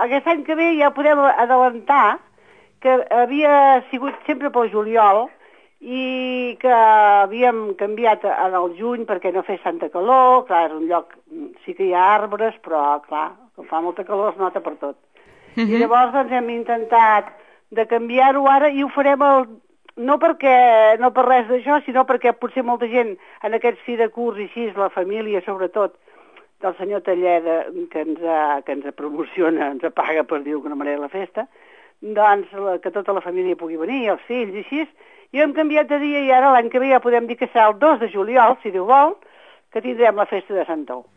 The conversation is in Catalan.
aquest any que ve ja podem adelantar que havia sigut sempre pel juliol i que havíem canviat al juny perquè no fes tanta calor. Clar, és un lloc, sí que hi ha arbres, però clar, quan fa molta calor es nota per tot. I llavors doncs hem intentat de canviar-ho ara i ho farem no per res d'això, sinó perquè potser molta gent en aquests fi de curs i així, la família sobretot del senyor Talleda, que ens promociona, ens paga, per dir-ho d'alguna manera, la festa, doncs que tota la família pugui venir, els fills i així. I hem canviat de dia i ara l'any que ve ja podem dir que serà el 2 de juliol, si Déu vol, que tindrem la festa de Santau.